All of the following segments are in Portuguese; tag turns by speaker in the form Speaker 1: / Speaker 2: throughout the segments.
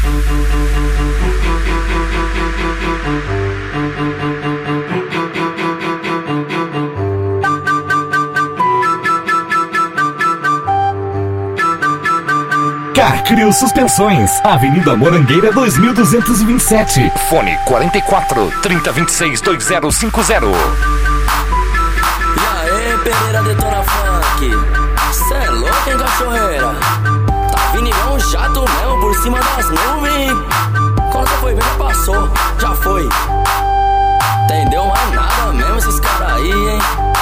Speaker 1: Carcrio Suspensões, Avenida Morangueira 2227.
Speaker 2: Fone 44 3026 2050.
Speaker 3: E aí, Pereira Detona Funk, cê é louco, hein, cachorreira? Tá vindo igual um jato mesmo por cima das nuvens. Quando você foi ver, já passou, já foi. Entendeu mais nada mesmo esses caras aí, hein?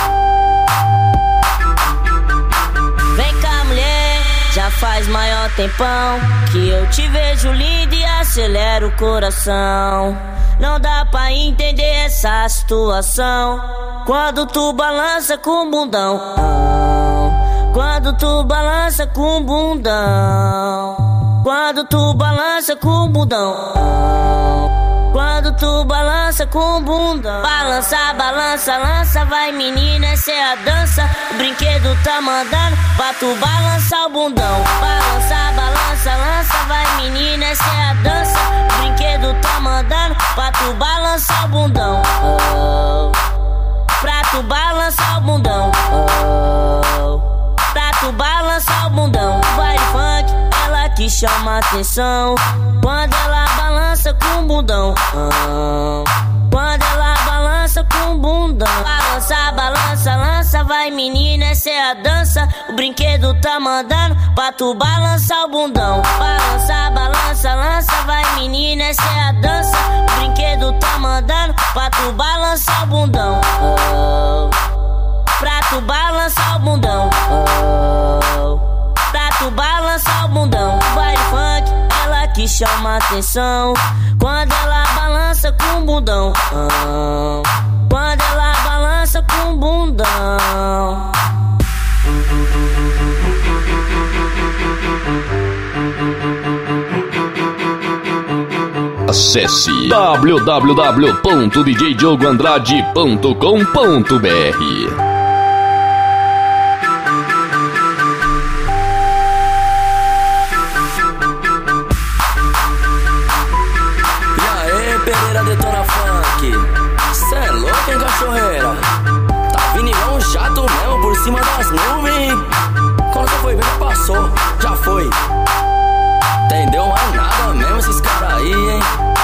Speaker 4: Vem cá, mulher, já faz maior tempão que eu te vejo linda e acelera o coração. Não dá pra entender essa situação quando tu balança com o bundão. Quando tu balança com o bundão. Quando tu balança com o bundão. Quando tu balança com o bundão. Balança, balança, lança, vai menina, essa é a dança. O brinquedo tá mandando pra tu balançar o bundão. Balança, balança, lança, vai menina, essa é a dança. O brinquedo tá mandando pra tu balançar o bundão. Pra tu balançar o bundão. Pra tu balançar o bundão. Vai funk, ela que chama atenção quando ela balança com o bundão. Quando ela balança com o bundão. Balança, balança, lança, vai menina, essa é a dança. O brinquedo tá mandando pra tu balançar o bundão. Balança, balança, lança, vai menina, essa é a dança. O brinquedo tá mandando pra tu balançar o bundão. Pra tu balançar o bundão. Pra tu balançar o bundão. Vai funk, ela que chama atenção quando ela balança com o bundão. Quando ela balança com o bundão.
Speaker 5: Acesse www.djdiogoandrade.com.br.
Speaker 3: Pereira Detona Funk, cê é louco, hein, cachorreira? Tá vindo igual um jato mesmo por cima das nuvens. Quando você foi ver, já passou, já foi. Entendeu mais nada mesmo esses caras aí, hein?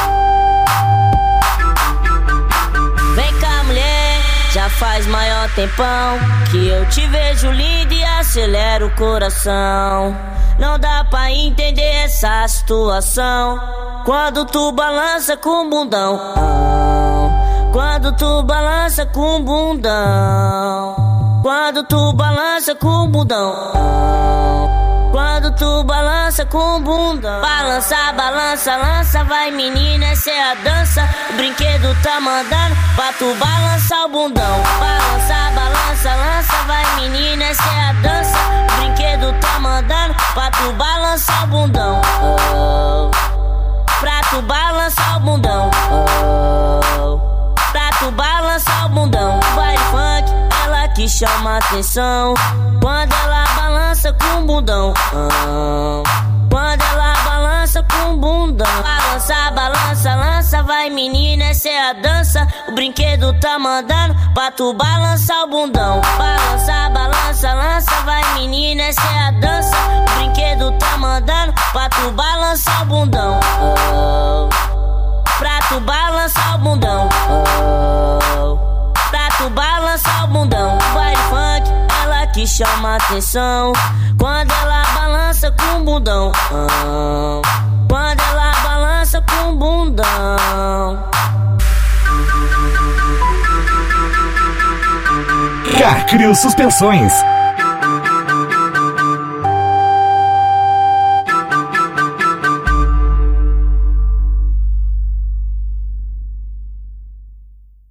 Speaker 4: Vem cá, mulher, já faz maior tempão que eu te vejo linda e acelera o coração. Não dá pra entender essa situação quando tu balança com o bundão. Quando tu balança com o bundão. Quando tu balança com o bundão. Quando tu balança com o bundão. Balança, balança, lança, vai menina, essa é a dança. O brinquedo tá mandando pra tu balançar o bundão. Balança, balança, lança, vai menina, essa é a dança. O brinquedo tá mandando pra tu balançar o bundão. Pra tu balançar o bundão. Pra tu balançar o bundão. Vai funk, ela que chama atenção quando ela balança com o bundão. Quando ela balança com o bundão. Balança, balança, lança, vai menina, essa é a dança. O brinquedo tá mandando pra tu balançar o bundão. Balança, balança, lança, vai menina, essa é a dança. O brinquedo tá mandando pra tu balançar o bundão. Pra tu balançar o bundão. Pra tu balançar o bundão. Vai funk, ela que chama atenção quando ela balança com o bundão. Quando ela balança com o bundão.
Speaker 1: Carcrio Suspensões,